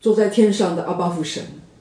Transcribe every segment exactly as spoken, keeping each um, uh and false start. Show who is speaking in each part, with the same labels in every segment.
Speaker 1: 坐在天上的阿爸父神，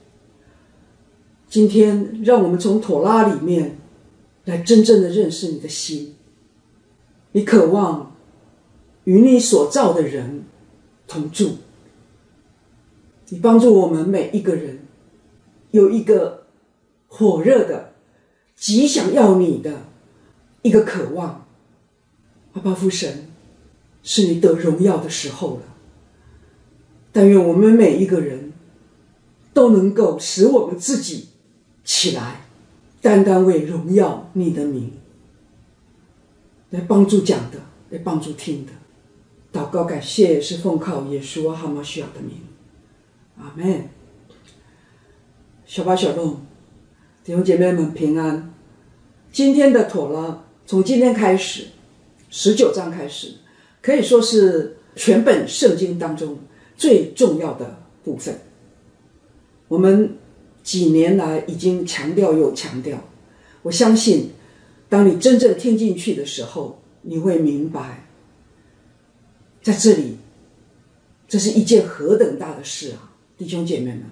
Speaker 1: 今天让我们从妥拉里面来真正的认识你的心。你渴望与你所造的人同住，你帮助我们每一个人有一个火热的极想要你的一个渴望。阿爸父神，是你得荣耀的时候了。但愿我们每一个人都能够使我们自己起来，单单为荣耀你的名，来帮助讲的，来帮助听的。祷告感谢是奉靠耶稣哈马西亚的名，阿们。小巴小龙，弟兄姐妹们平安。今天的妥拉从今天开始十九章开始，可以说是全本圣经当中最重要的部分。我们几年来已经强调又强调，我相信当你真正听进去的时候，你会明白在这里这是一件何等大的事啊，弟兄姐妹们。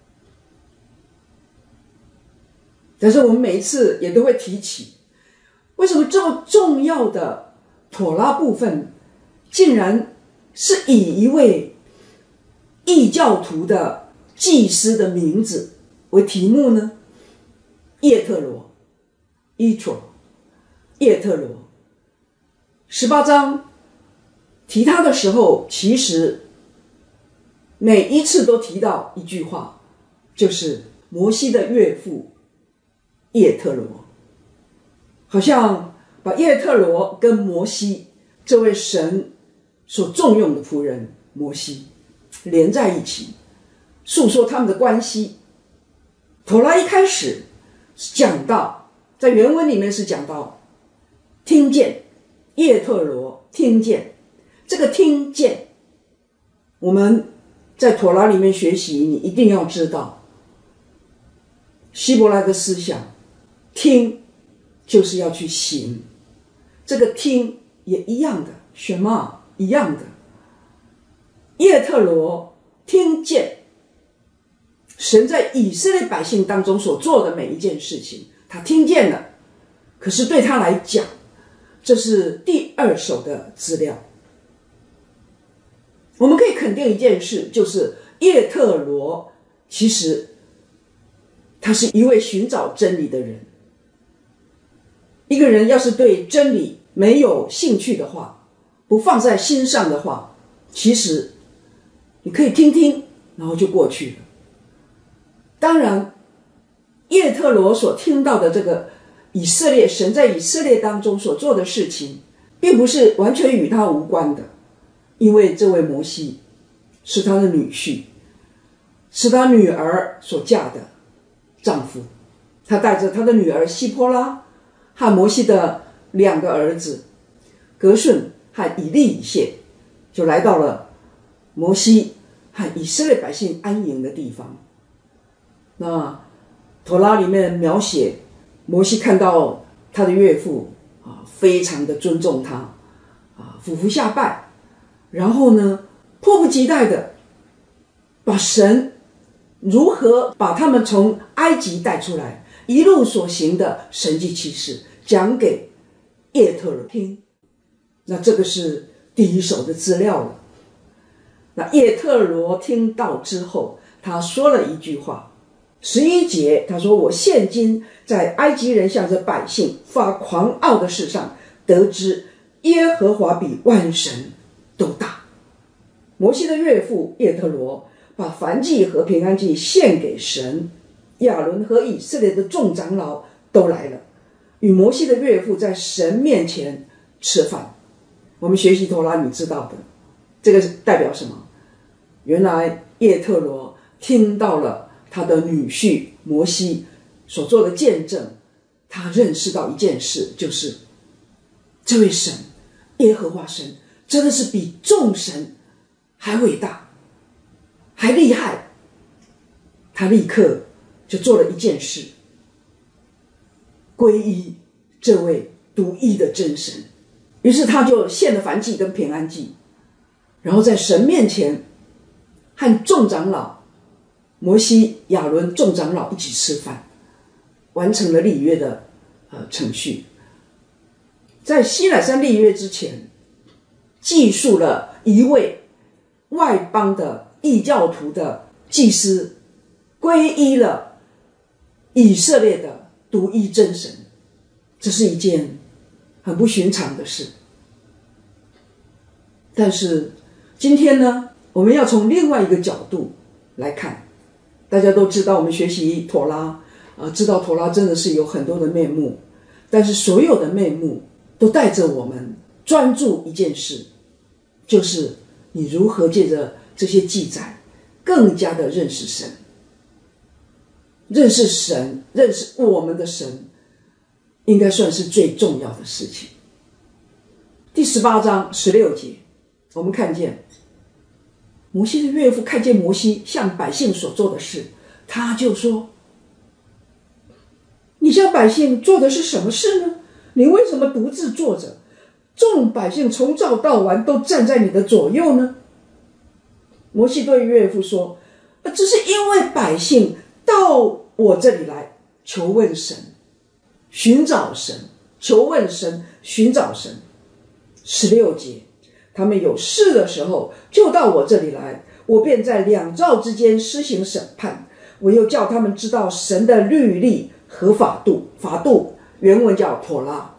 Speaker 1: 但是我们每一次也都会提起，为什么这么重要的妥拉部分竟然是以一位异教徒的祭司的名字为题目呢？叶特罗，伊卓，叶特罗。十八章提他的时候，其实每一次都提到一句话，就是摩西的岳父叶特罗，好像把叶特罗跟摩西这位神所重用的仆人摩西连在一起，诉说他们的关系。妥拉一开始讲到，在原文里面是讲到听见，叶特罗听见。这个听见，我们在妥拉里面学习，你一定要知道希伯来的思想，听就是要去行，这个听也一样的，什么一样的。叶特罗听见神在以色列百姓当中所做的每一件事情，他听见了，可是对他来讲，这是第二手的资料。我们可以肯定一件事，就是叶特罗其实他是一位寻找真理的人。一个人要是对真理没有兴趣的话，不放在心上的话，其实你可以听听，然后就过去了。当然叶特罗所听到的这个以色列神在以色列当中所做的事情，并不是完全与他无关的，因为这位摩西是他的女婿，是他女儿所嫁的丈夫。他带着他的女儿希波拉和摩西的两个儿子革顺和以利以谢，就来到了摩西和以色列百姓安营的地方。那妥拉里面描写摩西看到他的岳父啊，非常的尊重他啊，俯伏下拜，然后呢迫不及待的把神如何把他们从埃及带出来一路所行的神迹奇事讲给叶特罗听。那这个是第一手的资料了。那叶特罗听到之后，他说了一句话，十一节他说，我现今在埃及人向着百姓发狂傲的事上，得知耶和华比万神都大。摩西的岳父叶特罗把燔祭和平安祭献给神，亚伦和以色列的众长老都来了，与摩西的岳父在神面前吃饭。我们学习妥拉你知道的，这个代表什么？原来叶特罗听到了他的女婿摩西所做的见证，他认识到一件事，就是这位神耶和华神真的是比众神还伟大还厉害。他立刻就做了一件事，皈依这位独一的真神。于是他就献了燔祭跟平安祭，然后在神面前和众长老摩西、亚伦众长老一起吃饭，完成了立约的呃程序。在西乃山立约之前，记述了一位外邦的异教徒的祭司皈依了以色列的独一真神，这是一件很不寻常的事。但是今天呢，我们要从另外一个角度来看。大家都知道，我们学习妥拉，呃，知道妥拉真的是有很多的面目，但是所有的面目都带着我们专注一件事，就是你如何借着这些记载更加的认识神。认识神，认识我们的神，应该算是最重要的事情。第十八章十六节，我们看见摩西的岳父看见摩西向百姓所做的事，他就说：你向百姓做的是什么事呢？你为什么独自坐着？众百姓从早到晚都站在你的左右呢？摩西对岳父说：这是因为百姓到我这里来求问神，寻找神，求问神，寻找神。十六节，他们有事的时候就到我这里来，我便在两造之间施行审判，我又叫他们知道神的律例和法度。法度原文叫妥拉。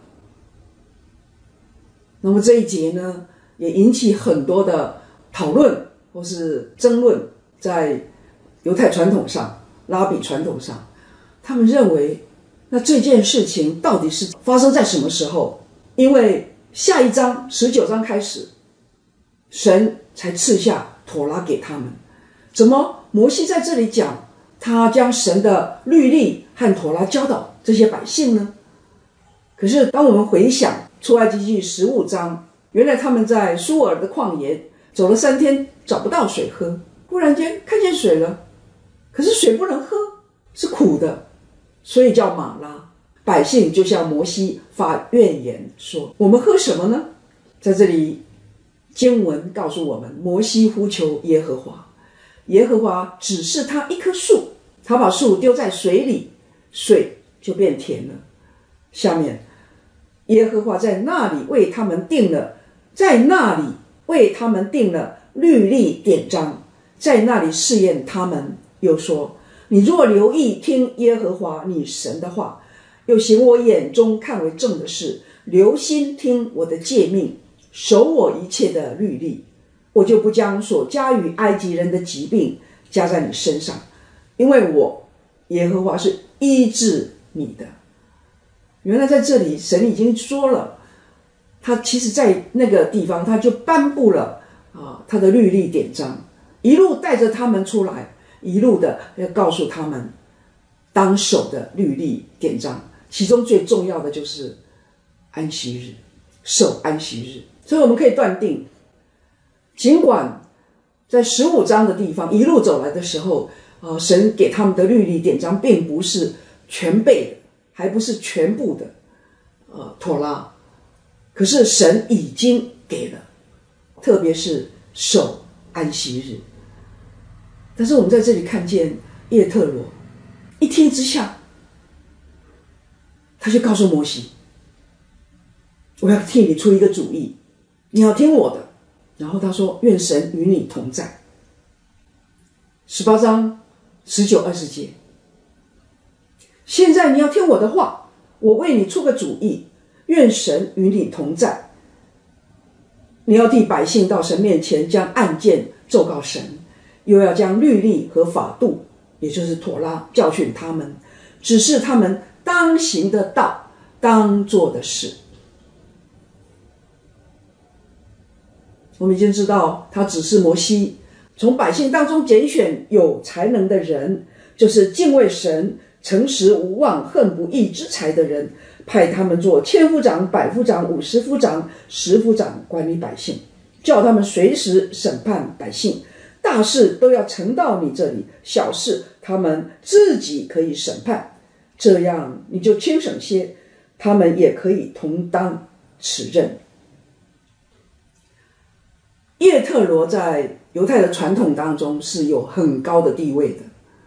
Speaker 1: 那么这一节呢，也引起很多的讨论或是争论，在犹太传统上，拉比传统上，他们认为那这件事情到底是发生在什么时候？因为下一章十九章开始，神才赐下妥拉给他们。怎么摩西在这里讲他将神的律例和妥拉教导这些百姓呢？可是当我们回想出埃及记十五章，原来他们在苏尔的旷野走了三天找不到水喝，忽然间看见水了，可是水不能喝，是苦的，所以叫玛拉。百姓就向摩西发怨言说：我们喝什么呢？在这里经文告诉我们，摩西呼求耶和华，耶和华指示他一棵树，他把树丢在水里，水就变甜了。下面耶和华在那里为他们定了在那里为他们定了律例典章，在那里试验他们，又说：你若留意听耶和华你神的话，又行我眼中看为正的事，留心听我的诫命，守我一切的律例，我就不将所加于埃及人的疾病加在你身上，因为我耶和华是医治你的。原来在这里神已经说了，他其实在那个地方他就颁布了、啊、他的律例典章，一路带着他们出来，一路的要告诉他们当守的律例典章，其中最重要的就是安息日，守安息日。所以我们可以断定，尽管在十五章的地方一路走来的时候、呃、神给他们的律例典章并不是全备的，还不是全部的呃妥拉，可是神已经给了，特别是守安息日。但是我们在这里看见叶特罗一听之下，他就告诉摩西：我要替你出一个主意，你要听我的。然后他说：愿神与你同在。十八章十九二十节，现在你要听我的话，我为你出个主意，愿神与你同在。你要替百姓到神面前将案件奏告神，又要将律例和法度，也就是妥拉，教训他们，指示他们当行的道，当做的事。我们已经知道他指示摩西从百姓当中拣选有才能的人，就是敬畏神、诚实无妄、恨不义之财的人，派他们做千夫长、百夫长、五十夫长、十夫长，管理百姓，叫他们随时审判百姓，大事都要呈到你这里，小事他们自己可以审判，这样你就轻省些，他们也可以同当此任。叶特罗在犹太的传统当中是有很高的地位的，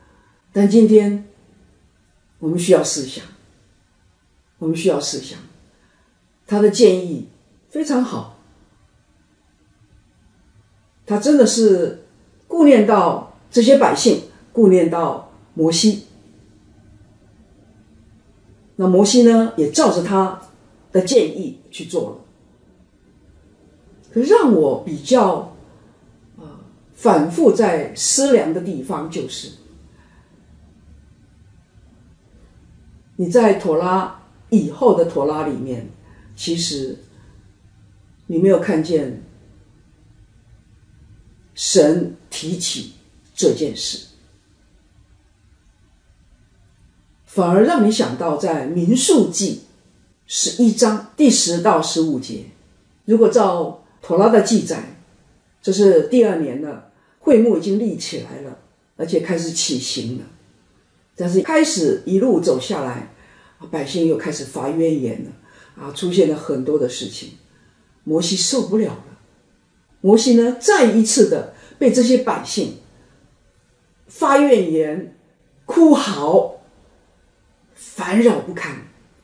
Speaker 1: 但今天我们需要思想，我们需要思想，他的建议非常好，他真的是顾念到这些百姓，顾念到摩西。那摩西呢，也照着他的建议去做了。可是让我比较呃反复在思量的地方，就是你在妥拉以后的妥拉里面，其实你没有看见神提起这件事，反而让你想到在民数记十一章第十到十五节。如果照妥拉的记载，这是第二年了，会幕已经立起来了，而且开始起行了。但是开始一路走下来，百姓又开始发怨言了啊，出现了很多的事情，摩西受不了了。摩西呢，再一次的被这些百姓发怨言、哭嚎，烦扰不堪。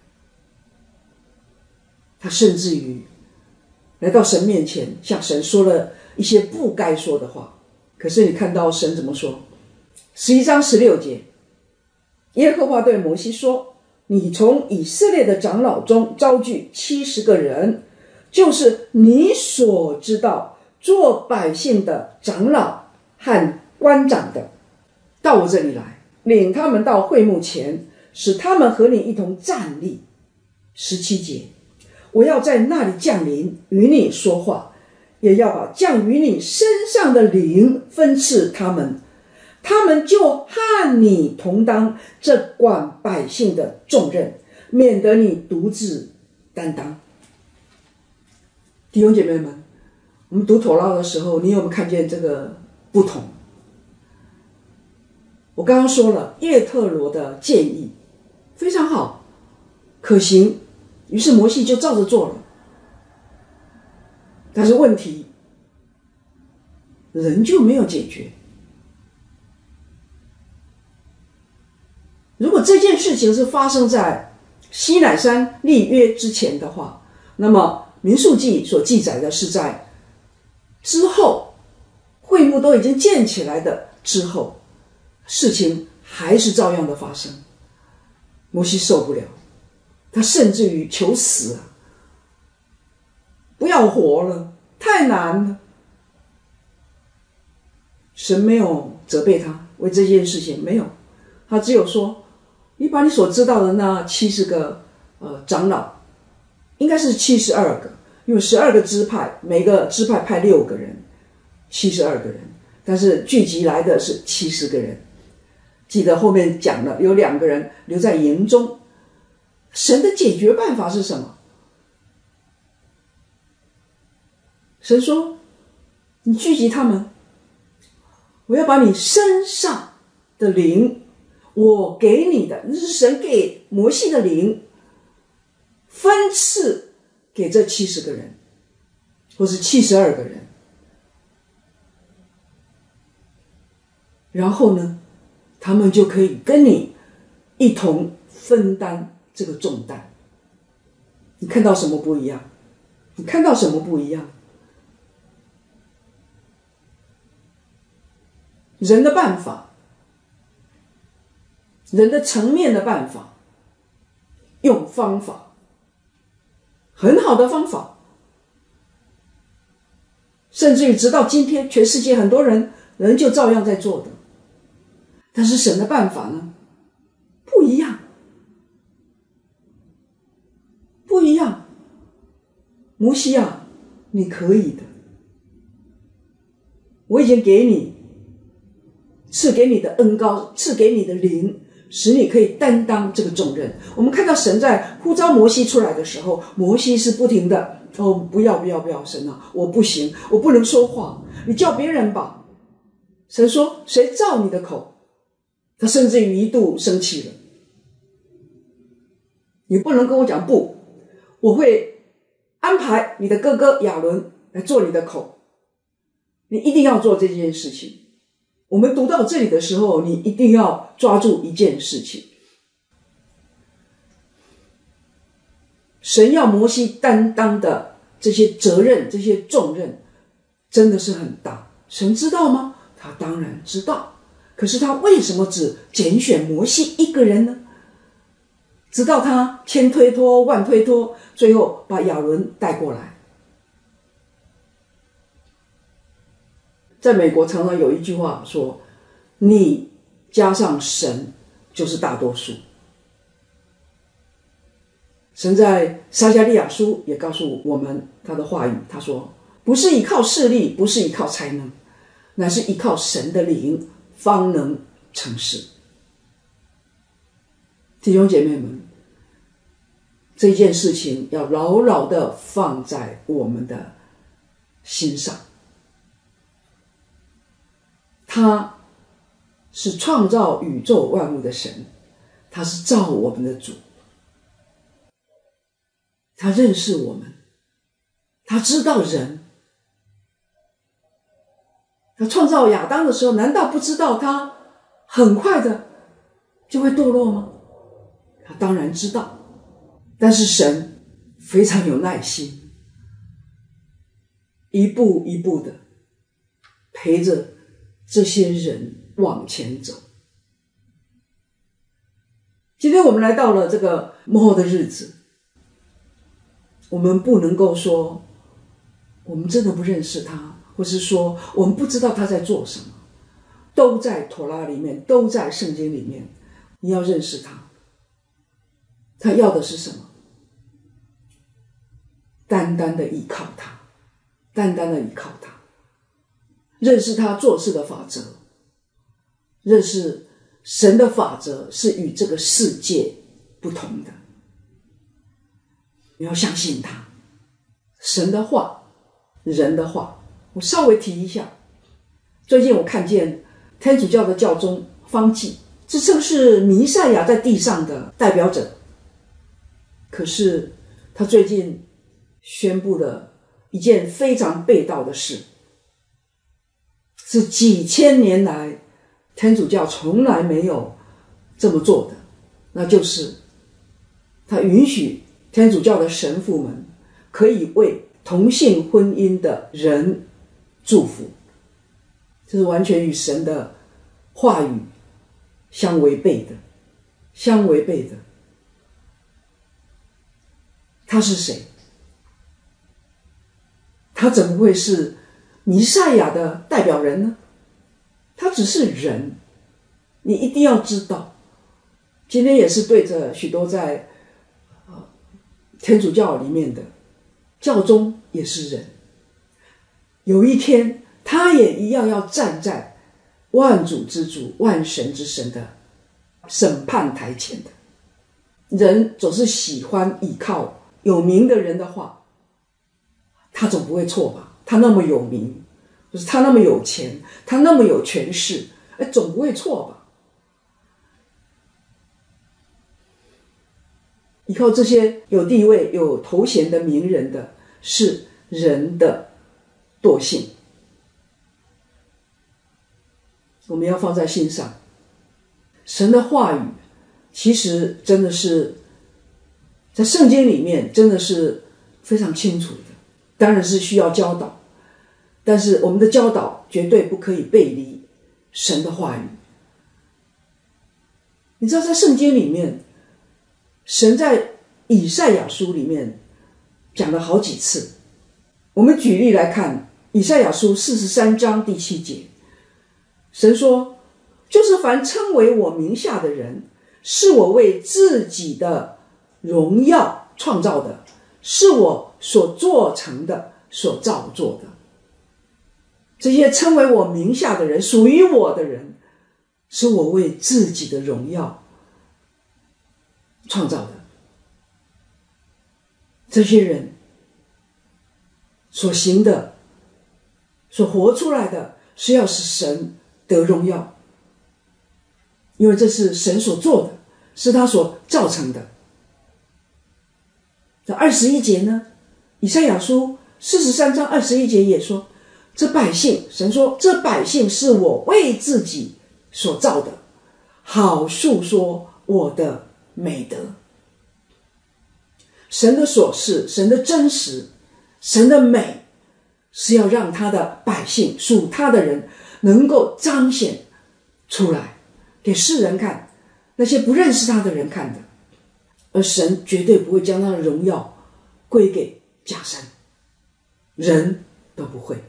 Speaker 1: 他甚至于来到神面前，向神说了一些不该说的话。可是你看到神怎么说？十一章十六节，耶和华对摩西说，你从以色列的长老中招聚七十个人，就是你所知道做百姓的长老和官长的，到我这里来，领他们到会幕前，使他们和你一同站立。十七节，我要在那里降临，与你说话，也要把降于你身上的灵分赐他们，他们就和你同当这管百姓的重任，免得你独自担当。弟兄姐妹们，我们读妥拉的时候，你有没有看见这个不同？我刚刚说了，叶特罗的建议非常好，可行，于是摩西就照着做了。但是问题仍旧没有解决。如果这件事情是发生在西乃山立约之前的话，那么民数记所记载的是在之后，会幕都已经建起来的之后，事情还是照样的发生。摩西受不了，他甚至于求死啊，不要活了，太难了。神没有责备他为这件事情，没有，他只有说，你把你所知道的那七十个呃长老，应该是七十二个，因为十二个支派，每个支派派六个人，七十二个人，但是聚集来的是七十个人。记得后面讲了，有两个人留在营中。神的解决办法是什么？神说，你聚集他们，我要把你身上的灵，我给你的，那是神给摩西的灵，分赐给这七十个人，或是七十二个人。然后呢，他们就可以跟你一同分担这个重担。你看到什么不一样？你看到什么不一样？人的办法，人的层面的办法，用方法，很好的方法，甚至于直到今天，全世界很多人仍旧照样在做的。但是神的办法呢，不一样，不一样。摩西啊，你可以的，我已经给你赐给你的恩膏，赐给你的灵，使你可以担当这个重任。我们看到神在呼召摩西出来的时候，摩西是不停的，哦，不要不要不要，神啊，我不行，我不能说话，你叫别人吧。神说，谁造你的口？他甚至于一度生气了，你不能跟我讲不，我会安排你的哥哥亚伦来做你的口，你一定要做这件事情。 我们读到这里的时候，你一定要抓住一件事情，神要摩西担当的这些责任，这些重任真的是很大。神知道吗？他当然知道，可是他为什么只拣选摩西一个人呢？直到他千推脱万推脱，最后把亚伦带过来。在美国常常有一句话说，你加上神就是大多数。神在撒迦利亚书也告诉我们他的话语，他说不是依靠势力，不是依靠才能，乃是依靠神的灵方能成事。弟兄姐妹们，这件事情要牢牢地放在我们的心上。他是创造宇宙万物的神，他是造我们的主，他认识我们，他知道人。他创造亚当的时候，难道不知道他很快的就会堕落吗？他当然知道，但是神非常有耐心，一步一步的陪着这些人往前走。今天我们来到了这个末后的日子，我们不能够说我们真的不认识他，或是说我们不知道他在做什么，都在妥拉里面，都在圣经里面。你要认识他，他要的是什么？单单的依靠他，单单的依靠他，认识他做事的法则，认识神的法则是与这个世界不同的。你要相信他，神的话，人的话。我稍微提一下，最近我看见天主教的教宗方济自称是弥赛亚在地上的代表者，可是他最近宣布了一件非常背道的事，是几千年来天主教从来没有这么做的，那就是他允许天主教的神父们可以为同性婚姻的人祝福，这是完全与神的话语相违背的，相违背的。他是谁？他怎么会是弥赛亚的代表人呢？他只是人，你一定要知道。今天也是对着许多在、呃、天主教里面的教宗也是人，有一天他也一样要站在万主之主万神之神的审判台前的。人总是喜欢依靠有名的人的话，他总不会错吧？他那么有名，就是他那么有钱，他那么有权势，哎，总不会错吧？依靠这些有地位有头衔的名人的是人的惰性，我们要放在心上。神的话语其实真的是在圣经里面真的是非常清楚的，当然是需要教导，但是我们的教导绝对不可以背离神的话语。你知道在圣经里面，神在以赛亚书里面讲了好几次。我们举例来看，以赛亚书四十三章第七节，神说，就是凡称为我名下的人，是我为自己的荣耀创造的，是我所做成的，所造作的。这些称为我名下的人，属于我的人，是我为自己的荣耀创造的。这些人所行的，所活出来的，是要使神得荣耀，因为这是神所做的，是他所造成的。这二十一节呢，以赛亚书四十三章二十一节也说， 这百姓，神说这百姓是我为自己所造的，好述说我的美德。神的所是，神的真实，神的美，是要让他的百姓，属他的人能够彰显出来给世人看，那些不认识他的人看的。而神绝对不会将他的荣耀归给假神，人都不会。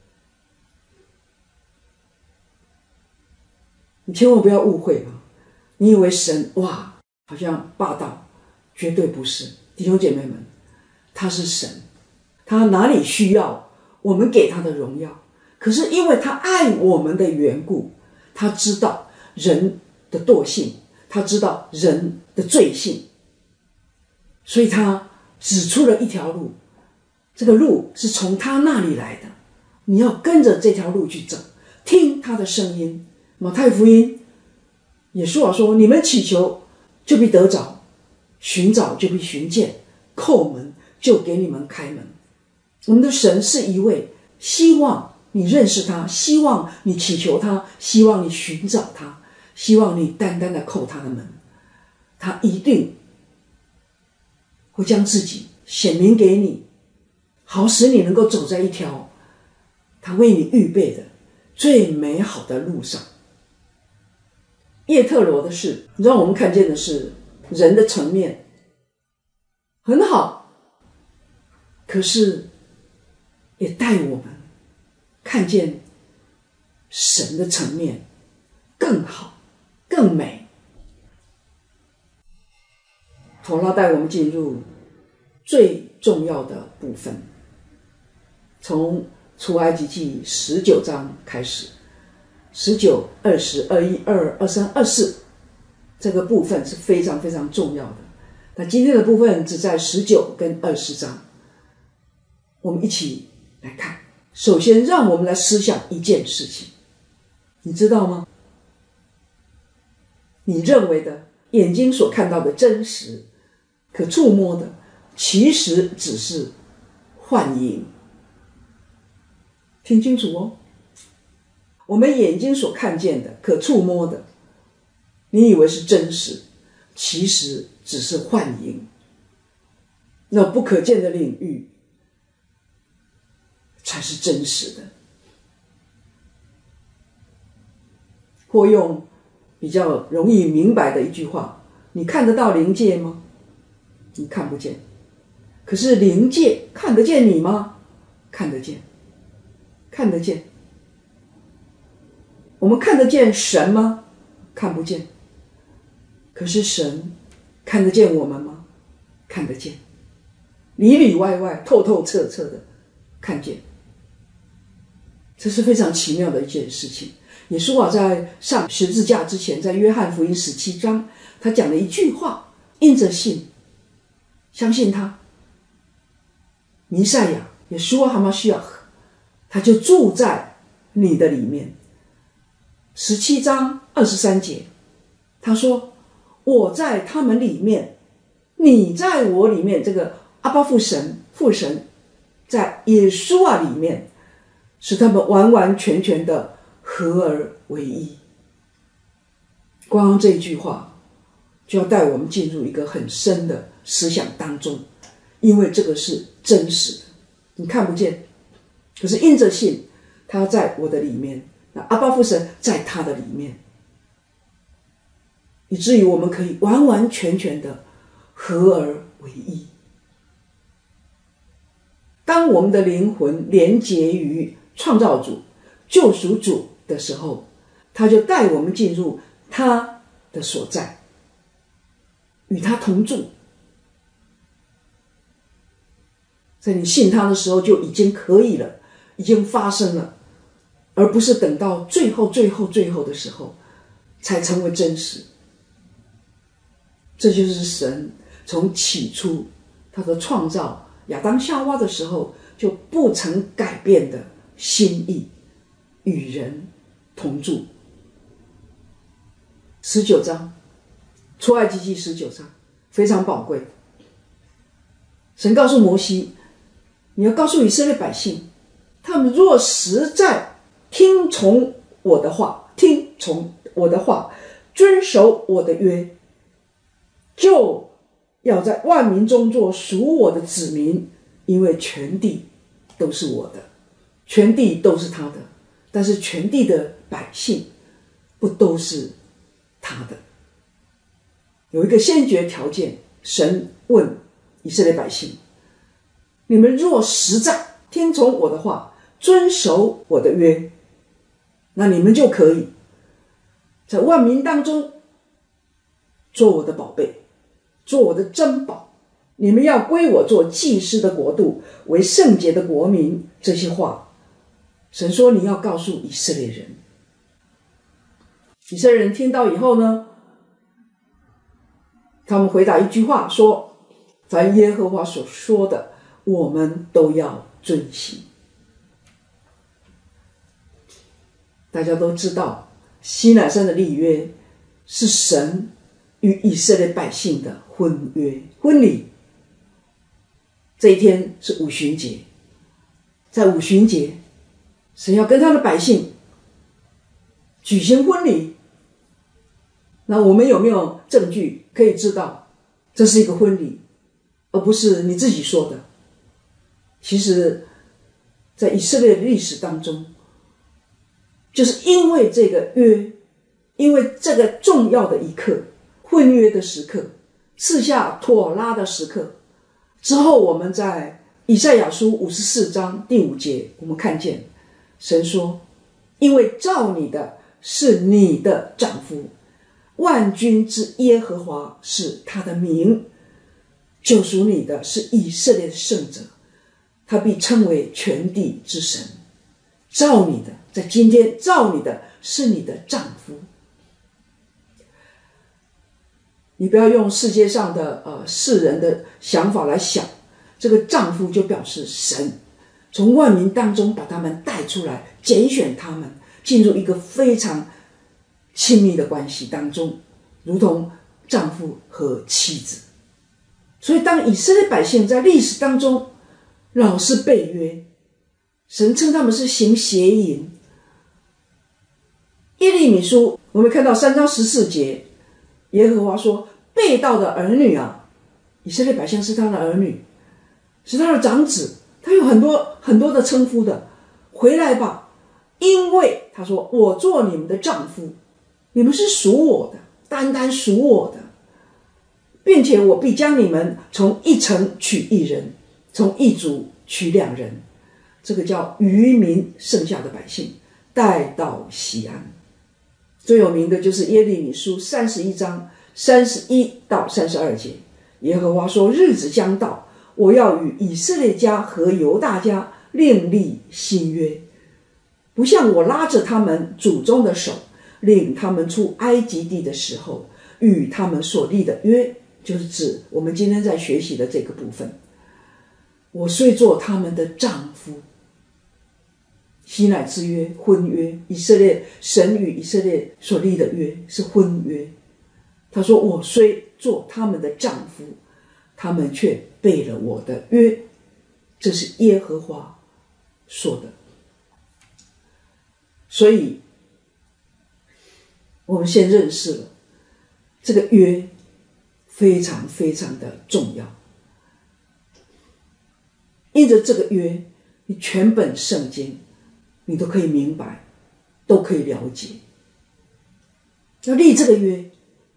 Speaker 1: 你千万不要误会啊！你以为神哇好像霸道，绝对不是。弟兄姐妹们，他是神，他哪里需要我们给他的荣耀？可是因为他爱我们的缘故，他知道人的惰性，他知道人的罪性，所以他指出了一条路，这个路是从他那里来的，你要跟着这条路去走，听他的声音。马太福音耶稣说，你们祈求就必得着，寻找就必寻见，叩门就给你们开门。我们的神是一位希望你认识他，希望你祈求他，希望你寻找他，希望你单单的叩他的门，他一定会将自己显明给你，好使你能够走在一条他为你预备的最美好的路上。叶特罗的事让我们看见的是人的层面很好，可是也带我们看见神的层面更好更美。陀拉带我们进入最重要的部分，从出埃及记十九章开始，十九、二十、二一、二二、二三、二四，这个部分是非常非常重要的。那今天的部分只在十九跟二十章，我们一起来看。首先让我们来思想一件事情，你知道吗？你认为的眼睛所看到的真实可触摸的，其实只是幻影。听清楚哦，我们眼睛所看见的可触摸的，你以为是真实，其实只是幻影。那不可见的领域才是真实的。或用比较容易明白的一句话，你看得到灵界吗？你看不见。可是灵界看得见你吗？看得见，看得见。我们看得见神吗？看不见。可是神看得见我们吗？看得见，里里外外透透彻彻的看见。这是非常奇妙的一件事情。耶稣啊，在上十字架之前，在约翰福音十七章，他讲了一句话，因着信，相信他，弥赛亚耶稣啊哈马西亚，他就住在你的里面。十七章二十三节，他说，我在他们里面，你在我里面。这个阿爸父神，父神在耶稣啊里面，使他们完完全全的合而为一。光这句话就要带我们进入一个很深的思想当中，因为这个是真实的，你看不见，可是因着信，他在我的里面，那阿爸父神在他的里面，以至于我们可以完完全全的合而为一。当我们的灵魂连结于创造主、救赎主的时候，他就带我们进入他的所在，与他同住。在你信他的时候就已经可以了，已经发生了，而不是等到最后最后最后的时候才成为真实。这就是神从起初他的创造亚当夏娃的时候就不曾改变的心意，与人同住。十九章，出埃及记十九章非常宝贵。神告诉摩西，你要告诉以色列百姓， 他们若实在听从我的话，听从我的话，遵守我的约，就要在万民中做属我的子民，因为全地都是我的，全地都是他的，但是全地的百姓不都是他的。有一个先决条件，神问以色列百姓，你们若实在听从我的话，遵守我的约，那你们就可以在万民当中做我的宝贝，做我的珍宝，你们要归我做祭司的国度，为圣洁的国民。这些话神说你要告诉以色列人。以色列人听到以后呢，他们回答一句话说，凡耶和华所说的我们都要遵行。大家都知道西乃山的立约是神与以色列百姓的婚约婚礼。这一天是五旬节，在五旬节神要跟他的百姓举行婚礼。那我们有没有证据可以知道这是一个婚礼，而不是你自己说的？其实在以色列的历史当中，就是因为这个约，因为这个重要的一刻，婚约的时刻，赐下妥拉的时刻之后，我们在以赛亚书五十四章第五节，我们看见神说，因为召你的是你的丈夫，万军之耶和华是他的名，救赎你的是以色列的圣者，他必称为全地之神。召你的，在今天召你的是你的丈夫。你不要用世界上的呃世人的想法来想，这个丈夫就表示神从万民当中把他们带出来，拣选他们进入一个非常亲密的关系当中，如同丈夫和妻子。所以当以色列百姓在历史当中老是背约，神称他们是行邪淫。耶利米书我们看到三章十四节，耶和华说，被盗的儿女啊，以色列百姓是他的儿女，是他的长子，他有很多很多的称呼的，回来吧，因为他说我做你们的丈夫，你们是属我的，单单属我的，并且我必将你们从一城取一人，从一族取两人，这个叫余民剩下的百姓带到西安。最有名的就是耶利米书三十一章三十一到三十二节，耶和华说，日子将到，我要与以色列家和犹大家另立新约，不像我拉着他们祖宗的手，领他们出埃及地的时候与他们所立的约，就是指我们今天在学习的这个部分。我虽做他们的丈夫，西乃之约，婚约，以色列神与以色列所立的约是婚约。他说我虽做他们的丈夫，他们却背了我的约，这是耶和华说的。所以我们先认识了这个约非常非常的重要。因着这个约，你全本圣经你都可以明白，都可以了解。要立这个约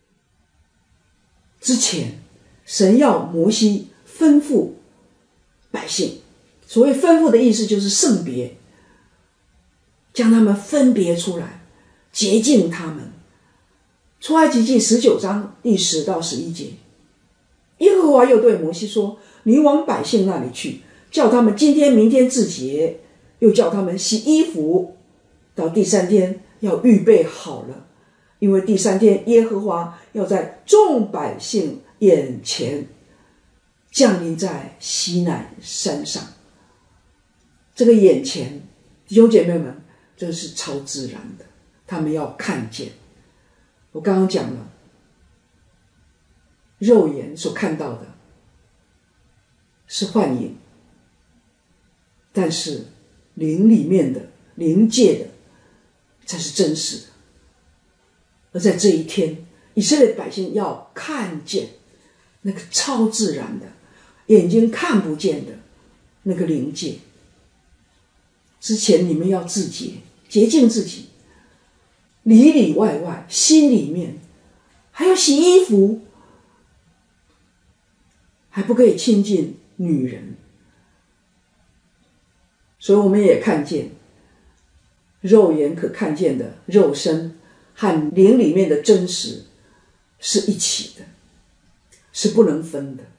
Speaker 1: 之前，神要摩西吩咐百姓，所谓吩咐的意思就是圣别，将他们分别出来，洁净他们。出埃及记十九章第十到十一节，耶和华又对摩西说，你往百姓那里去，叫他们今天明天自洁，又叫他们洗衣服，到第三天要预备好了，因为第三天耶和华要在众百姓眼前降临在西乃山上。这个眼前，弟兄姐妹们，这是超自然的，他们要看见。我刚刚讲了，肉眼所看到的是幻影，但是灵里面的灵界的才是真实的。而在这一天，以色列百姓要看见那个超自然的眼睛看不见的那个灵界。之前你们要自洁，洁净自己，里里外外心里面，还要洗衣服，还不可以亲近女人。所以我们也看见肉眼可看见的肉身和灵里面的真实是一起的，是不能分的。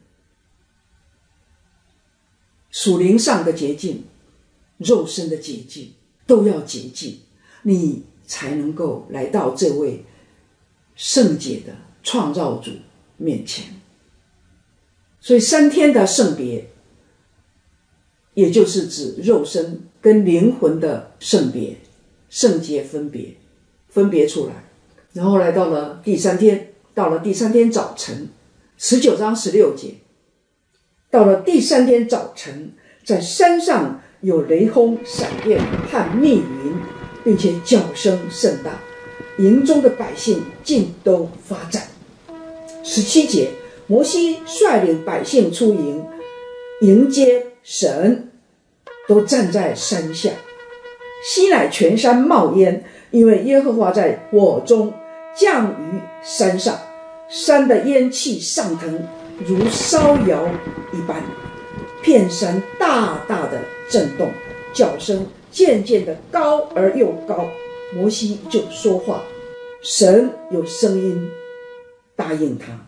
Speaker 1: 属灵上的洁净，肉身的洁净都要洁净，你才能够来到这位圣洁的创造主面前。所以三天的圣别，也就是指肉身跟灵魂的圣别、圣洁分别分别出来。然后来到了第三天，到了第三天早晨，十九章十六节，到了第三天早晨，在山上有雷轰、闪电和密云，并且叫声甚大，营中的百姓尽都发战。十七节，摩西率领百姓出营，迎接神，都站在山下。西乃全山冒烟，因为耶和华在火中降于山上，山的烟气上腾，如烧窑一般，片山大大的震动，叫声渐渐的高而又高。摩西就说话，神有声音答应他。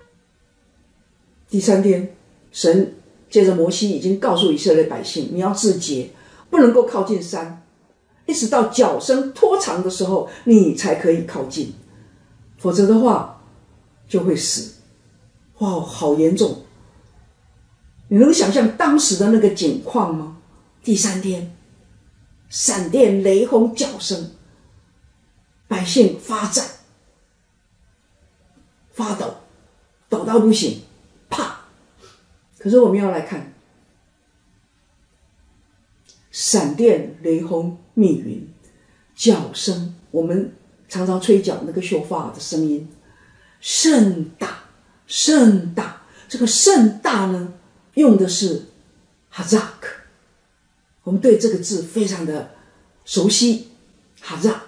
Speaker 1: 第三天，神接着摩西已经告诉以色列百姓，你要自洁，不能够靠近山，一直到脚声拖长的时候你才可以靠近，否则的话就会死。哇，好严重！你能想象当时的那个景况吗？第三天，闪电雷轰叫声，百姓发战发抖，抖到不行，怕。可是我们要来看闪电雷轰密云叫声，我们常常吹角那个秀发的声音甚大甚大。这个甚大呢，用的是 Hazak， 我们对这个字非常的熟悉。 Hazak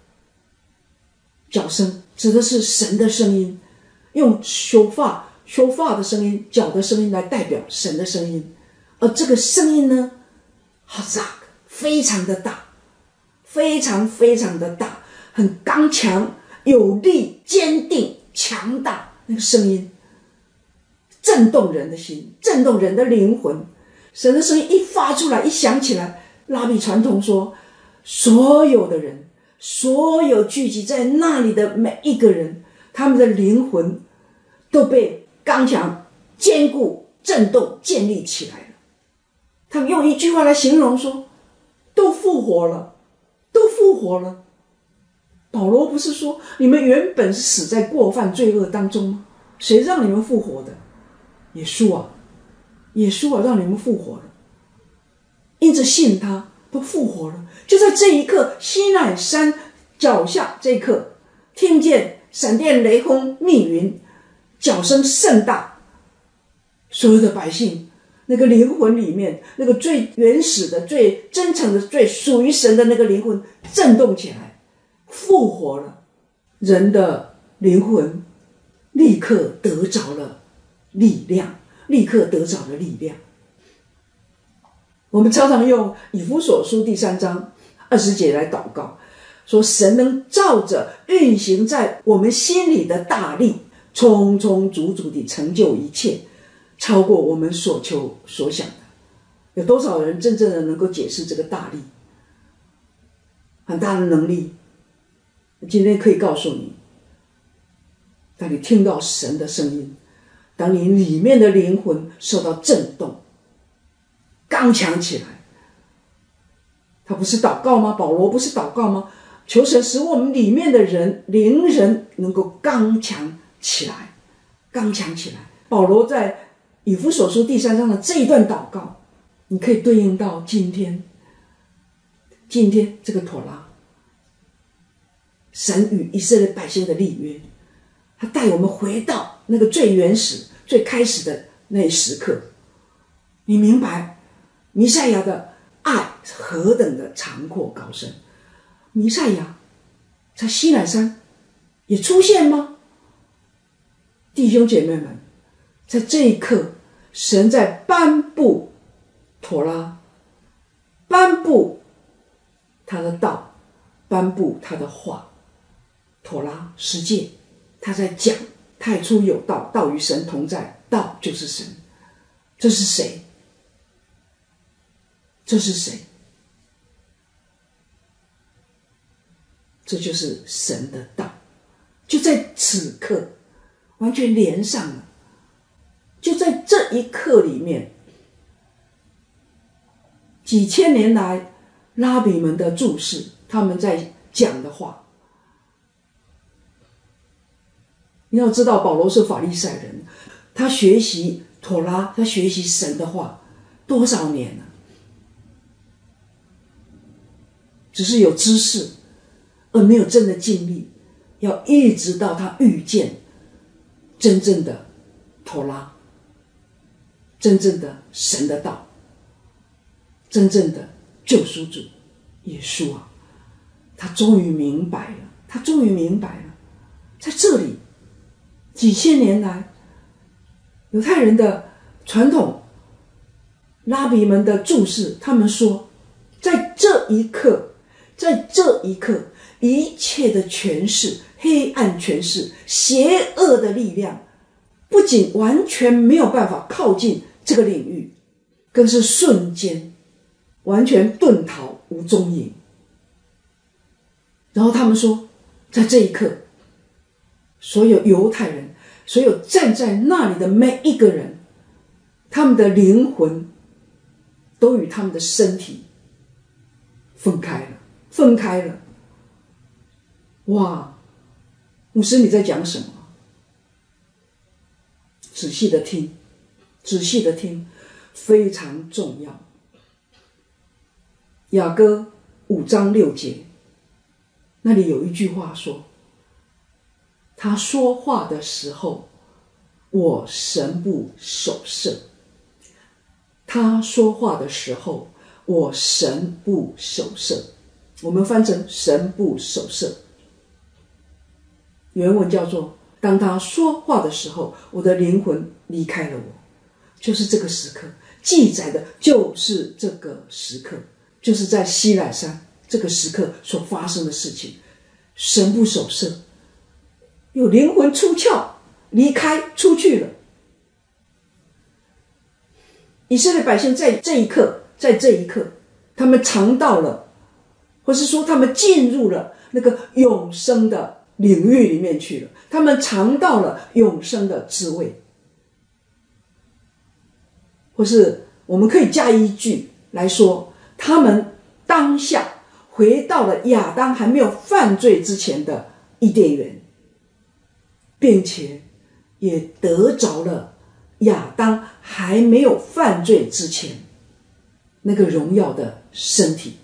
Speaker 1: 角声指的是神的声音，用修发修发的声音，角的声音来代表神的声音。而这个声音呢 Hazak 非常的大，非常非常的大，很刚强有力坚定强大，那个声音震动人的心，震动人的灵魂。神的声音一发出来，一响起来，拉比传统说，所有的人，所有聚集在那里的每一个人，他们的灵魂都被刚强坚固震动建立起来了。他们用一句话来形容说，都复活了，都复活了。保罗不是说你们原本是死在过犯罪恶当中吗？谁让你们复活的？耶稣啊，耶稣啊，让你们复活了，因着信他都复活了。就在这一刻，西乃山脚下这一刻，听见闪电雷轰密云，叫声甚大，所有的百姓那个灵魂里面，那个最原始的最真诚的最属于神的那个灵魂震动起来，复活了。人的灵魂立刻得着了力量，立刻得着了力量。我们常常用以弗所书第三章二十节来祷告，说神能照着运行在我们心里的大力，充充足足地成就一切，超过我们所求所想的。有多少人真正的能够解释这个大力？很大的能力。今天可以告诉你，当你听到神的声音，当你里面的灵魂受到震动，刚强起来。他不是祷告吗？保罗不是祷告吗？求神使我们里面的人灵人能够刚强起来，刚强起来。保罗在以弗所书第三章的这一段祷告，你可以对应到今天今天这个妥拉，神与以色列百姓的立约，他带我们回到那个最原始最开始的那一时刻。你明白弥赛亚的爱何等的长阔高深？弥赛亚在西乃山也出现吗？弟兄姐妹们，在这一刻，神在颁布妥拉，颁布他的道，颁布他的话。妥拉十诫，他在讲太初有道，道与神同在，道就是神。这是谁？这是谁？这就是神的道，就在此刻完全连上了。就在这一刻里面，几千年来拉比们的注释，他们在讲的话。你要知道，保罗是法利赛人，他学习妥拉，他学习神的话多少年了？只是有知识，而没有真的经历，要一直到他遇见真正的妥拉，真正的神的道，真正的救赎主耶稣啊，他终于明白了，他终于明白了，在这里几千年来，犹太人的传统，拉比们的注释，他们说，在这一刻，在这一刻，一切的权势、黑暗权势、邪恶的力量，不仅完全没有办法靠近这个领域，更是瞬间完全遁逃无踪影。然后他们说，在这一刻，所有犹太人，所有站在那里的每一个人，他们的灵魂都与他们的身体分开了，分开了。哇，牧师你在讲什么？仔细的听，仔细的听，非常重要。雅歌五章六节，那里有一句话说，他说话的时候，我神不守舍。他说话的时候，我神不守舍。我们翻成神不守舍。原文叫做，当他说话的时候，我的灵魂离开了我。就是这个时刻，记载的就是这个时刻，就是在西乃山这个时刻所发生的事情。神不守舍，有灵魂出窍，离开出去了。以色列百姓在这一刻，在这一刻，他们尝到了，或是说他们进入了那个永生的领域里面去了，他们尝到了永生的滋味。或是我们可以加一句来说，他们当下回到了亚当还没有犯罪之前的伊甸园，并且也得着了亚当还没有犯罪之前那个荣耀的身体。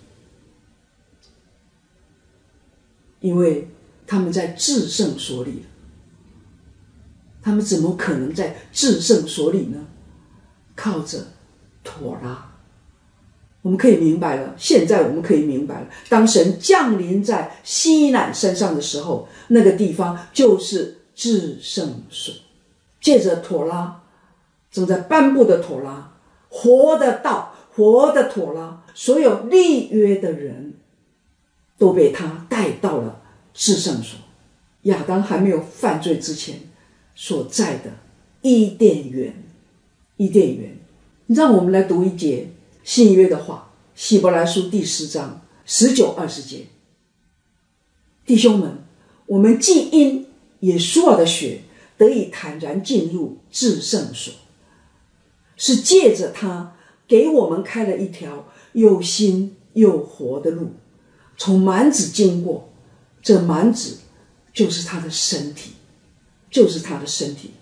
Speaker 1: 因为他们在至圣所里，他们怎么可能在至圣所里呢？靠着妥拉。我们可以明白了，现在我们可以明白了，当神降临在西乃山上的时候，那个地方就是至圣所。借着妥拉，正在颁布的妥拉，活的道，活的妥拉，所有立约的人都被他带到了至圣所，亚当还没有犯罪之前所在的伊甸园。伊甸园，让我们来读一节新约的话，希伯来书第十章十九二十节。弟兄们，我们既因耶稣的血得以坦然进入至圣所，是借着他给我们开了一条又新又活的路，从幔子经过，这幔子就是他的身体，就是他的身体。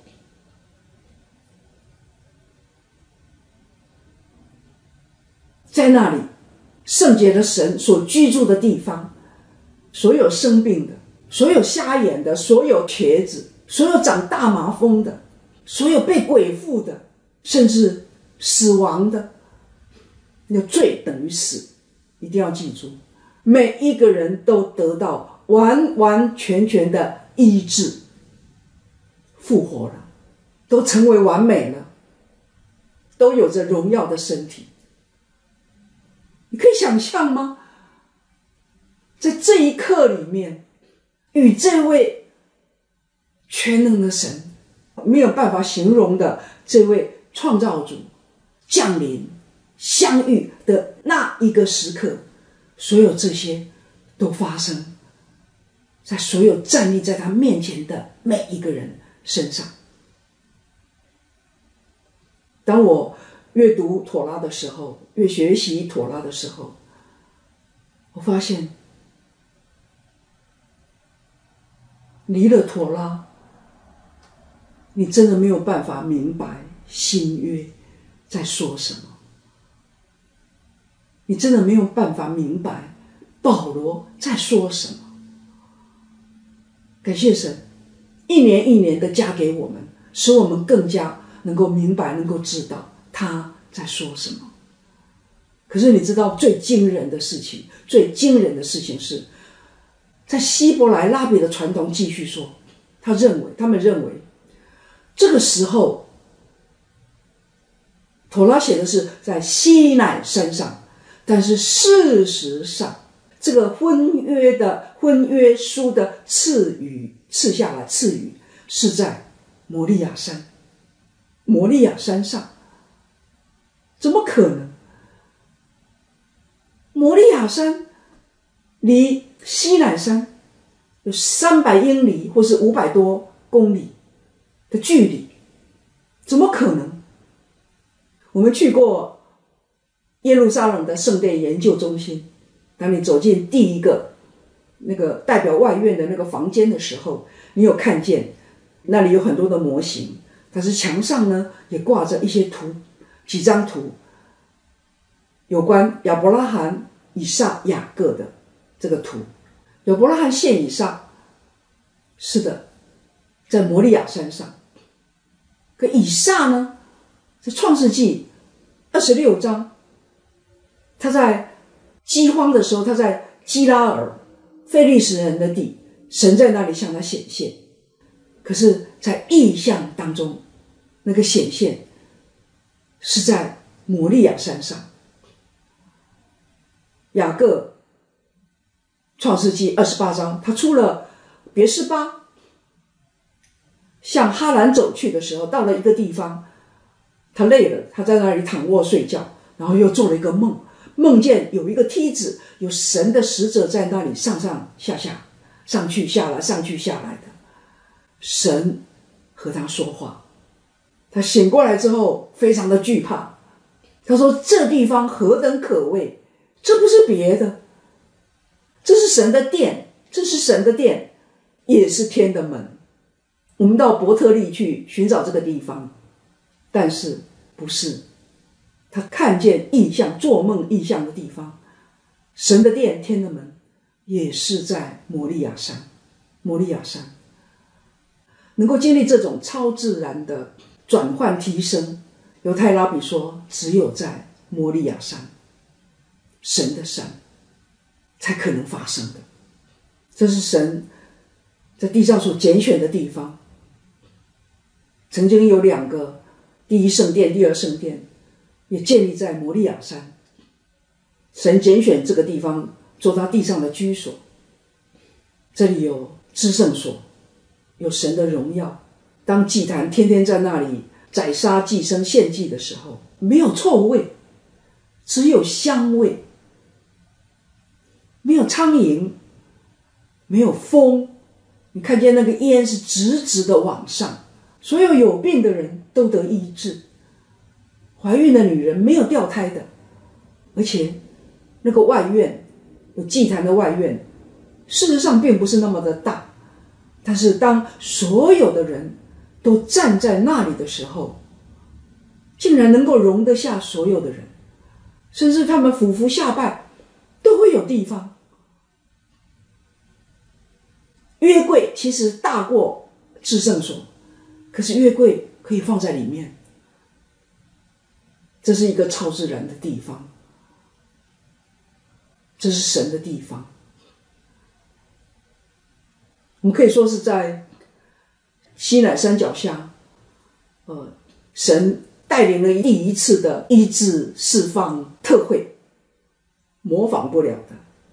Speaker 1: 在那里， 圣洁的神所居住的地方，所有生病的，所有瞎眼的，所有瘸子，所有长大麻风的，所有被鬼附的，甚至死亡的，那罪等于死，一定要记住，每一个人都得到完完全全的医治，复活了，都成为完美了，都有着荣耀的身体。你可以想象吗？在这一刻里面，与这位全能的神没有办法形容的这位创造主降临相遇的那一个时刻，所有这些都发生在所有站立在他面前的每一个人身上。当我阅读妥拉的时候，越学习妥拉的时候，我发现离了妥拉，你真的没有办法明白新约在说什么，你真的没有办法明白保罗在说什么。感谢神一年一年的加给我们，使我们更加能够明白，能够知道他在说什么。可是你知道最惊人的事情，最惊人的事情是，在希伯来拉比的传统继续说，他认为他们认为这个时候妥拉写的是在西乃山上，但是事实上这个婚约的婚约书的赐予赐下来赐予是在摩利亚山，摩利亚山上。怎么可能？摩利亚山离西乃山有三百英里或是五百多公里的距离，怎么可能？我们去过耶路撒冷的圣殿研究中心，当你走进第一个那个代表外院的那个房间的时候，你有看见那里有很多的模型，但是墙上呢也挂着一些图，几张图有关亚伯拉罕、以撒、雅各的这个图。亚伯拉罕献以撒，是的，在摩利亚山上。可以撒呢，在创世纪二十六章，他在饥荒的时候，他在基拉尔非利士人的地，神在那里向他显现。可是在异象当中，那个显现是在摩利亚山上。雅各创世纪二十八章，他出了别是巴，向哈兰走去的时候，到了一个地方，他累了，他在那里躺卧睡觉，然后又做了一个梦，梦见有一个梯子，有神的使者在那里上上下下，上去下来，上去下来的，神和他说话。他醒过来之后非常的惧怕，他说这地方何等可畏，这不是别的，这是神的殿，这是神的殿，也是天的门。我们到伯特利去寻找这个地方，但是不是，他看见异象，做梦异象的地方，神的殿，天的门，也是在摩利亚山。摩利亚山能够经历这种超自然的转换提升，犹太拉比说只有在摩利亚山，神的山才可能发生的。这是神在地上所拣选的地方。曾经有两个，第一圣殿、第二圣殿也建立在摩利亚山，神拣选这个地方做他地上的居所。这里有至圣所，有神的荣耀。当祭坛天天在那里宰杀祭牲献祭的时候，没有臭味，只有香味，没有苍蝇，没有风，你看见那个烟是直直的往上，所有有病的人都得医治，怀孕的女人没有掉胎的，而且那个外院有祭坛的外院，事实上并不是那么的大，但是当所有的人都站在那里的时候，竟然能够容得下所有的人，甚至他们俯伏下拜， 都会有地方。约柜其实大过至圣所，可是约柜可以放在里面，这是一个超自然的地方，这是神的地方。我们可以说是在西乃山脚下，呃，神带领了第一次的医治释放特会，模仿不了的，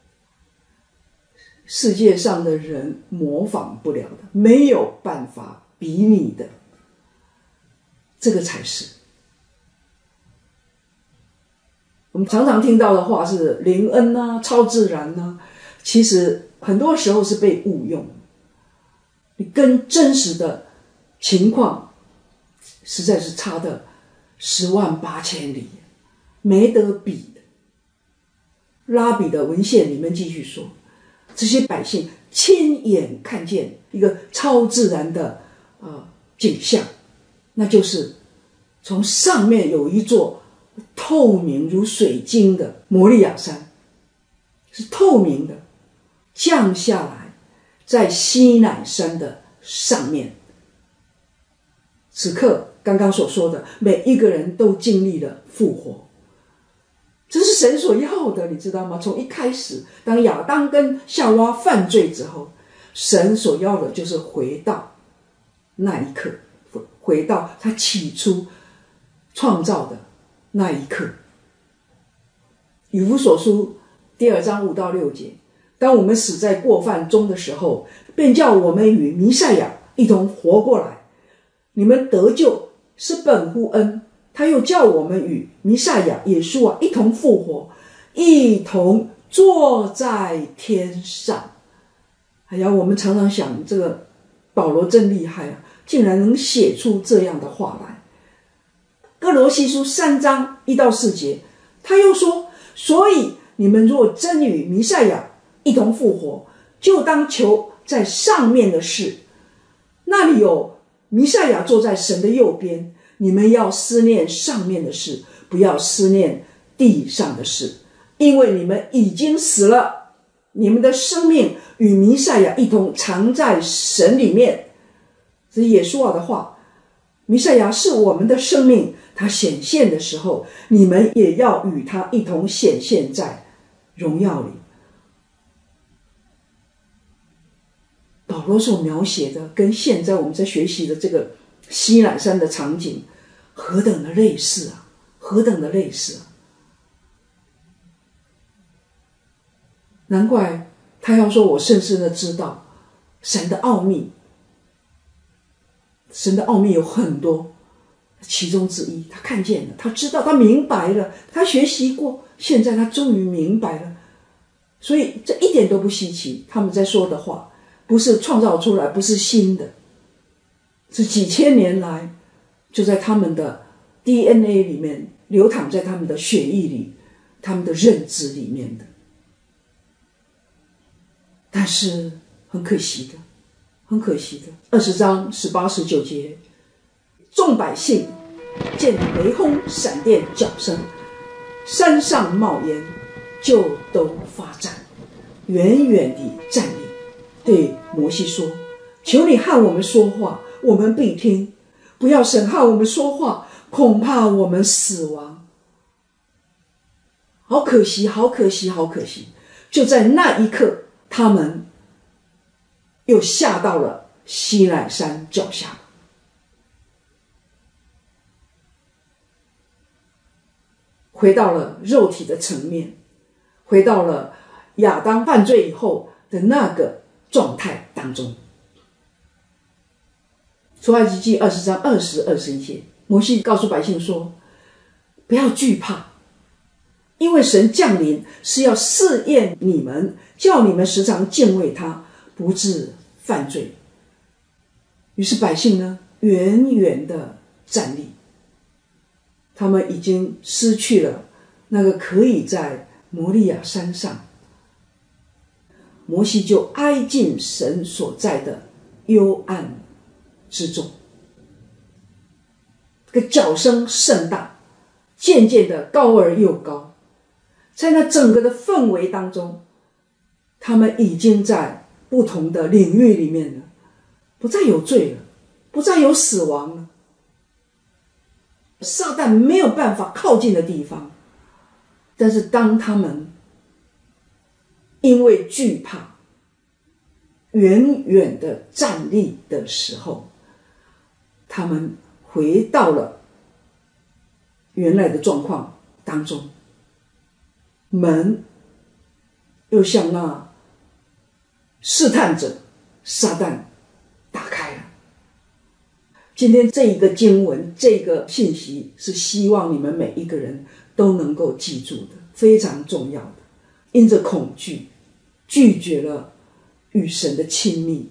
Speaker 1: 世界上的人模仿不了的，没有办法比拟的，这个才是。我们常常听到的话是灵恩啊、超自然啊，其实很多时候是被误用，你跟真实的情况实在是差的十万八千里，没得比的。拉比的文献里面继续说，这些百姓亲眼看见一个超自然的、呃、景象，那就是从上面有一座透明如水晶的摩利亚山，是透明的，降下来在西乃山的上面。此刻刚刚所说的每一个人都经历了复活，这是神所要的，你知道吗？从一开始当亚当跟夏娃犯罪之后，神所要的就是回到那一刻，回到他起初创造的那一刻。以弗所书第二章五到六节，当我们死在过犯中的时候，便叫我们与弥赛亚一同活过来。你们得救是本乎恩，他又叫我们与弥赛亚耶稣啊一同复活，一同坐在天上。哎呀，我们常常想，这个保罗真厉害啊，竟然能写出这样的话来。哥罗西书三章一到四节，他又说，所以你们若真与弥赛亚一同复活，就当求在上面的事，那里有弥赛亚坐在神的右边，你们要思念上面的事，不要思念地上的事，因为你们已经死了，你们的生命与弥赛亚一同藏在神里面。这是耶稣的话，弥赛亚是我们的生命，他显现的时候，你们也要与他一同显现在荣耀里。保罗所描写的跟现在我们在学习的这个西乃山的场景何等的类似啊，何等的类似啊！难怪他要说，我深深的知道神的奥秘。神的奥秘有很多，其中之一他看见了，他知道，他明白了，他学习过，现在他终于明白了。所以这一点都不稀奇，他们在说的话不是创造出来，不是新的，是几千年来就在他们的 D N A 里面流淌在他们的血液里，他们的认知里面的。但是很可惜的，很可惜的，二十章十八十九节，众百姓见雷轰闪电角声，山上冒烟，就都发战，远远地站立，对摩西说，求你和我们说话，我们必听，不要审和我们说话，恐怕我们死亡。好可惜，好可惜，好可惜，就在那一刻，他们又下到了西乃山脚下。回到了肉体的层面，回到了亚当犯罪以后的那个状态当中。出埃及记二十章二十二十一节，摩西告诉百姓说，不要惧怕，因为神降临是要试验你们，叫你们时常敬畏他，不致犯罪。于是百姓呢，远远的站立，他们已经失去了那个可以在摩利亚山上，摩西就挨近神所在的幽暗之中。这个角声甚大，渐渐的高而又高， 在那整个的氛围当中，他们已经在不同的领域里面了，不再有罪了，不再有死亡了，撒旦没有办法靠近的地方。但是当他们因为惧怕远远的站立的时候，他们回到了原来的状况当中，门又向那试探者撒旦打开了。今天这一个经文，这个信息是希望你们每一个人都能够记住的，非常重要的。因着恐惧拒绝了与神的亲密，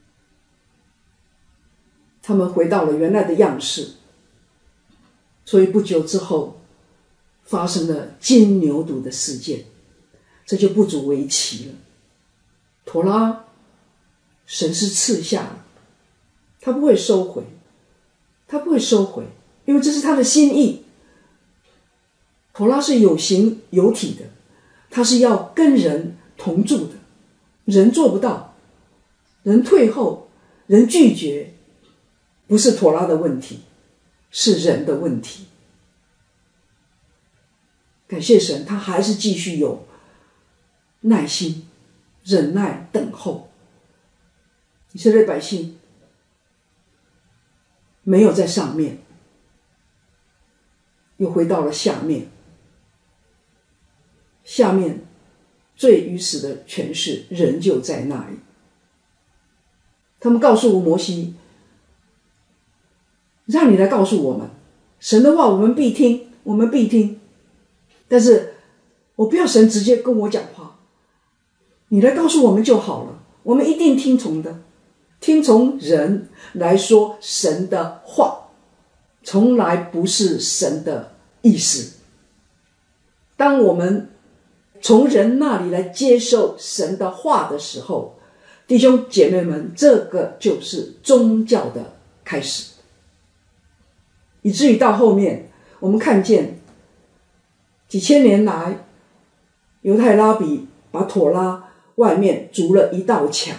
Speaker 1: 他们回到了原来的样式，所以不久之后发生了金牛犊的事件，这就不足为奇了。妥拉神是赐下了，他不会收回，他不会收回，因为这是他的心意。妥拉是有形有体的，他是要跟人同住的，人做不到，人退后，人拒绝，不是妥拉的问题，是人的问题。感谢神，他还是继续有耐心、忍耐、等候。以色列百姓没有在上面，又回到了下面。下面最原始的诠释仍旧在那里。他们告诉摩西，让你来告诉我们神的话，我们必听，我们必听。但是我不要神直接跟我讲话，你来告诉我们就好了，我们一定听从的。听从人来说神的话，从来不是神的意思。当我们从人那里来接受神的话的时候，弟兄姐妹们，这个就是宗教的开始。以至于到后面我们看见几千年来犹太拉比把妥拉外面筑了一道墙，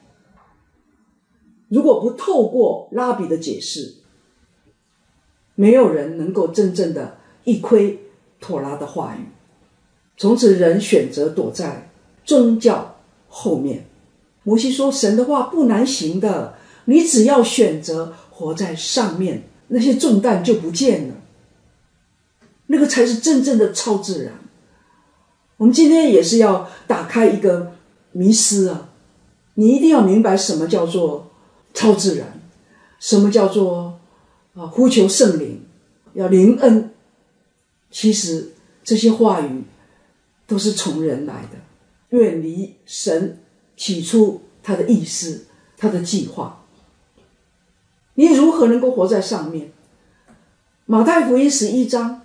Speaker 1: 如果不透过拉比的解释，没有人能够真正的一窥妥拉的话语。从此人选择躲在宗教后面。摩西说神的话不难行的，你只要选择活在上面，那些重担就不见了，那个才是真正的超自然。我们今天也是要打开一个迷思啊，你一定要明白什么叫做超自然，什么叫做啊呼求圣灵，要灵恩。其实这些话语都是从人来的，远离神起初他的意思，他的计划。你如何能够活在上面？马太福音十一章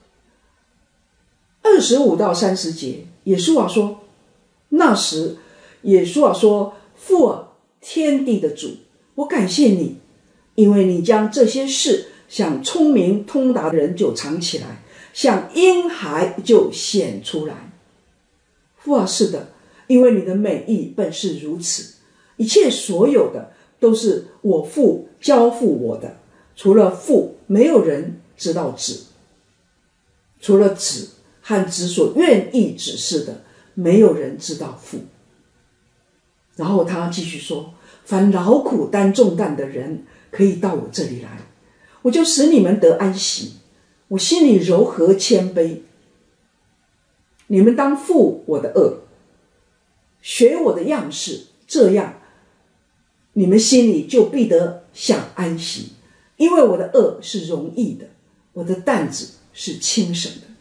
Speaker 1: 二十五到三十节，耶稣啊说，那时耶稣啊说，父啊，天地的主，我感谢你，因为你将这些事向聪明通达的人就藏起来，向婴孩就显出来。父啊，是的，因为你的美意本是如此，一切所有的都是我父交付我的，除了父没有人知道子，除了子和子所愿意指示的，没有人知道父。然后他继续说，凡劳苦担重担的人可以到我这里来，我就使你们得安息。我心里柔和谦卑，你们当负我的恶，学我的样式，这样你们心里就必得享安息。因为我的恶是容易的，我的担子是轻省的。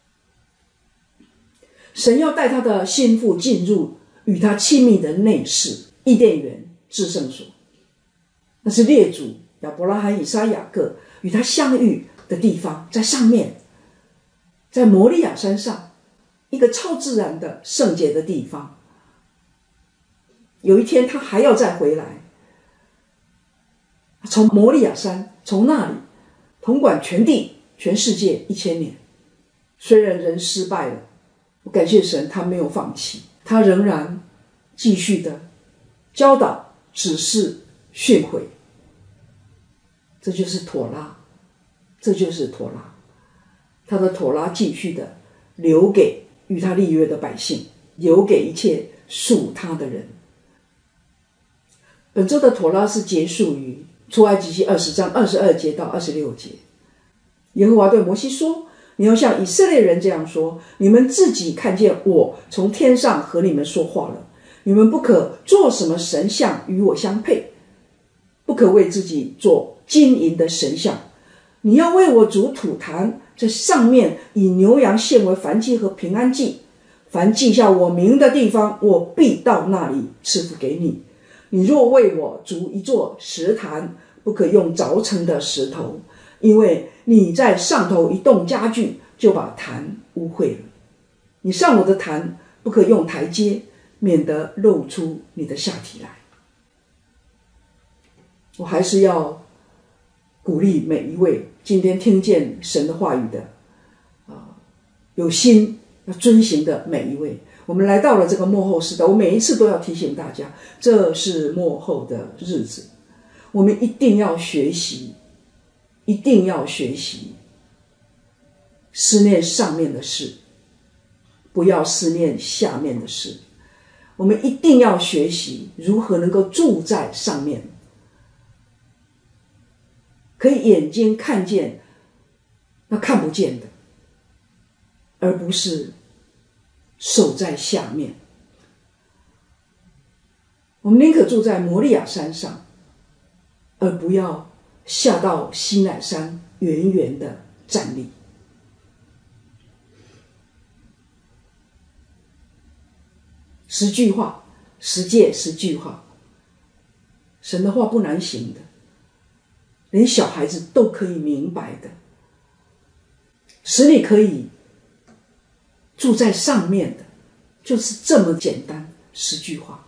Speaker 1: 神要带他的心腹进入与他亲密的内室，伊甸园至圣所，那是列祖亚伯拉罕、以撒、雅各与他相遇的地方，在上面，在摩利亚山上，一个超自然的圣洁的地方。有一天他还要再回来，从摩利亚山，从那里统管全地全世界一千年。虽然人失败了， 我感谢神，他没有放弃，他仍然继续的教导、指示、训诲。这就是妥拉，这就是妥拉。他的妥拉继续的留给与他立约的百姓，留给一切属他的人。本周的妥拉是结束于出埃及记二十章二十二节到二十六节。耶和华对摩西说，你要像以色列人这样说，你们自己看见我从天上和你们说话了，你们不可做什么神像与我相配，不可为自己做金银的神像。你要为我煮土坛，在上面以牛羊献为燔祭和平安祭，凡记下我名的地方，我必到那里赐福给你。你若为我筑一座石坛，不可用凿成的石头，因为你在上头一动家具，就把坛污秽了。你上我的坛，不可用台阶，免得露出你的下体来。我还是要鼓励每一位今天听见神的话语的、呃、有心要遵行的每一位。我们来到了这个末后时代，我每一次都要提醒大家，这是末后的日子，我们一定要学习，一定要学习思念上面的事，不要思念下面的事。我们一定要学习如何能够住在上面，可以眼睛看见那看不见的，而不是守在下面。我们宁可住在摩利亚山上，而不要下到西乃山远远的站立。十句话，十诫十句话，神的话不难行的，连小孩子都可以明白的，使你可以住在上面的，就是这么简单，十句话。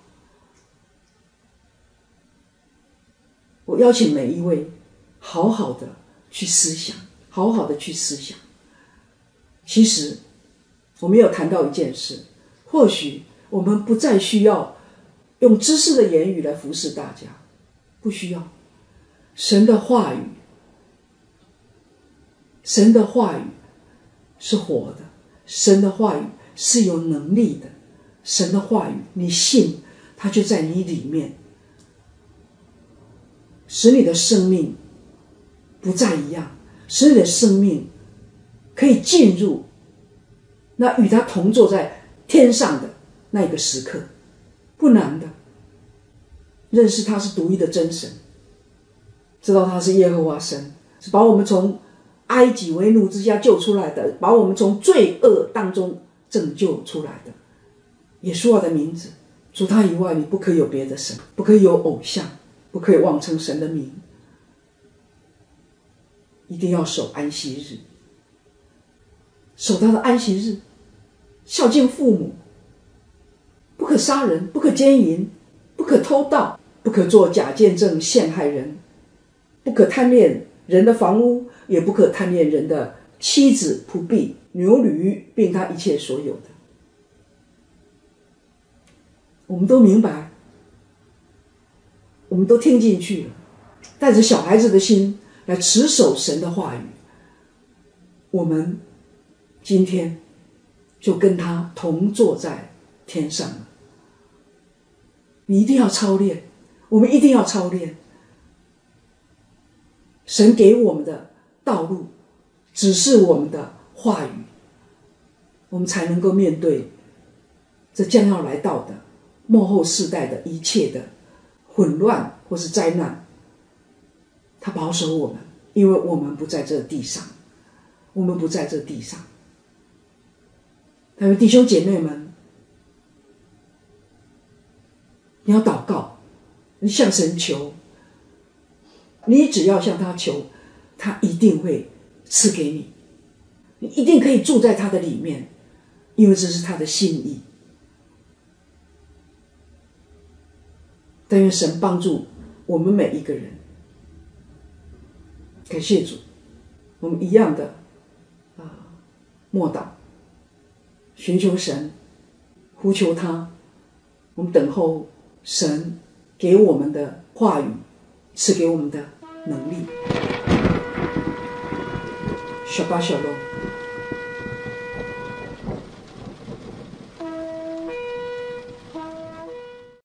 Speaker 1: 我邀请每一位好好的去思想，好好的去思想。其实我们有谈到一件事，或许我们不再需要用知识的言语来服侍大家，不需要。神的话语，神的话语是活的，神的话语是有能力的，神的话语你信，它就在你里面，使你的生命不再一样，使你的生命可以进入那与他同坐在天上的那个时刻。不难的，认识他是独一的真神，知道他是耶和华神，是把我们从埃及为奴之家救出来的，把我们从罪恶当中拯救出来的。耶稣的名字，除他以外，你不可以有别的神，不可以有偶像，不可以妄称神的名，一定要守安息日，守他的安息日，孝敬父母，不可杀人，不可奸淫，不可偷盗，不可作假见证陷害人，不可贪恋人的房屋，也不可贪恋人的妻子、仆婢、牛驴，并他一切所有的。我们都明白，我们都听进去了，带着小孩子的心来持守神的话语，我们今天就跟他同坐在天上了。你一定要操练，我们一定要操练神给我们的道路，指示我们的话语，我们才能够面对这将要来到的末后世代的一切的混乱或是灾难。他保守我们，因为我们不在这地上，我们不在这地上。但是弟兄姐妹们，你要祷告，你向神求，你只要向他求，他一定会赐给你，你一定可以住在他的里面，因为这是他的心意。但愿神帮助我们每一个人。感谢主，我们一样的啊，默祷寻求神，呼求他，我们等候神给我们的话语，赐给我们的能力。Shabbat Shalom。